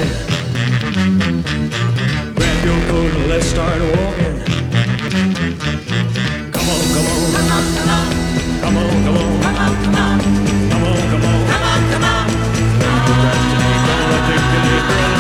Grab your coat and let's start walking. Come on, come on. Come on, come on. Come on, come on. Come on, come on. Come on, come on. Come on, come on. Don't procrastinate, don't articulate, girl.